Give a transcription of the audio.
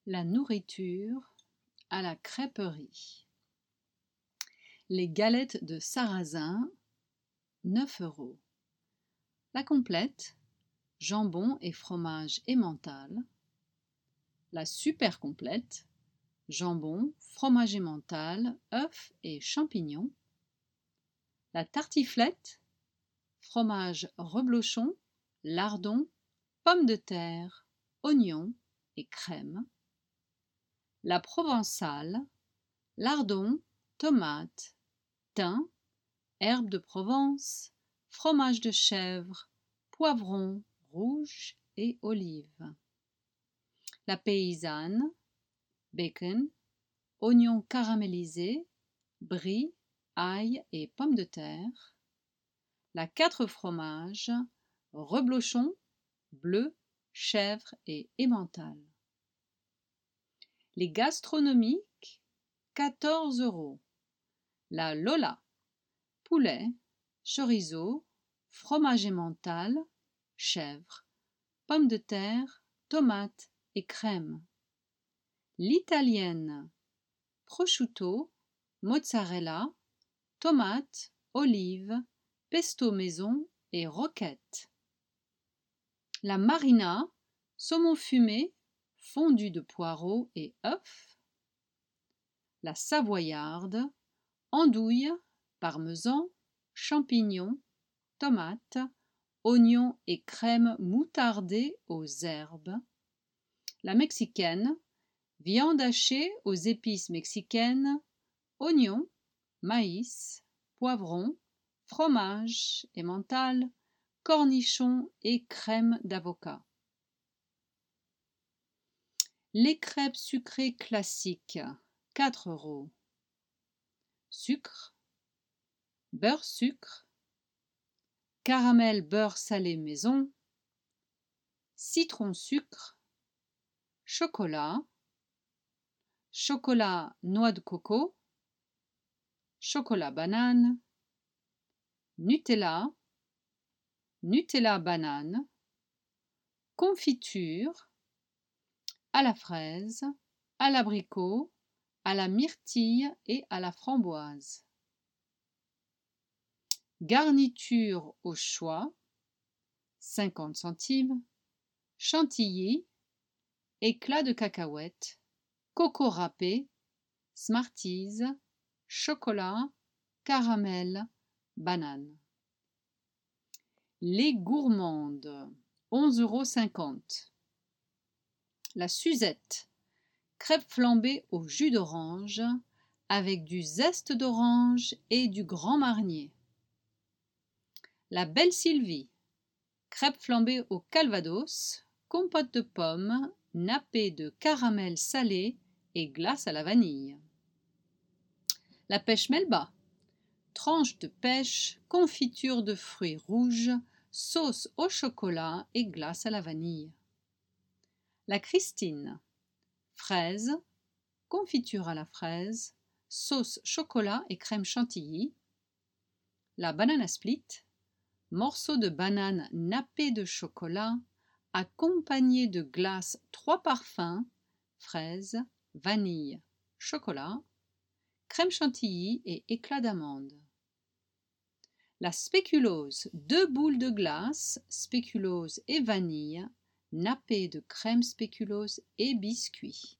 La nourriture à la crêperie. Les galettes de sarrasin, 9 €. La complète, jambon et fromage emmental. La super complète, jambon, fromage emmental, œufs et champignons. La tartiflette, fromage reblochon, lardon, pommes de terre, oignons et crème. La provençale, lardon, tomates, thym, herbes de Provence, fromage de chèvre, poivron rouge et olives. La paysanne, bacon, oignons caramélisés, brie, ail et pommes de terre. La 4 fromages, reblochon, bleu, chèvre et emmental. Les gastronomiques, 14 €. La Lola, poulet, chorizo, fromage emmental, chèvre, pommes de terre, tomates et crème. L'italienne, prosciutto, mozzarella, tomates, olives, pesto maison et roquette. La marina, saumon fumé, fondu de poireaux et œufs. La savoyarde, andouille, parmesan, champignons, tomates, oignons et crème moutardée aux herbes. La mexicaine, viande hachée aux épices mexicaines, oignons, maïs, poivrons, fromage emmental, cornichons et crème d'avocat. Les crêpes sucrées classiques, 4 €. Sucre, beurre sucre, caramel beurre salé maison, citron sucre, chocolat, chocolat noix de coco, chocolat banane, Nutella, Nutella banane, confiture, à la fraise, à l'abricot, à la myrtille et à la framboise. Garniture au choix, 50 centimes, chantilly, éclat de cacahuètes, coco râpé, Smarties, chocolat, caramel, banane. Les gourmandes, 11,50 €. La Suzette, crêpes flambées au jus d'orange avec du zeste d'orange et du Grand Marnier. La Belle Sylvie, crêpes flambées au calvados, compote de pommes, nappée de caramel salé et glace à la vanille. La Pêche Melba, tranches de pêche, confiture de fruits rouges, sauce au chocolat et glace à la vanille. La Christine, fraise, confiture à la fraise, sauce chocolat et crème chantilly. La banana split, morceaux de banane nappés de chocolat, accompagnés de glace 3 parfums, fraise, vanille, chocolat, crème chantilly et éclat d'amande. La spéculose, 2 boules de glace, spéculose et vanille, nappées de crème spéculose et biscuits.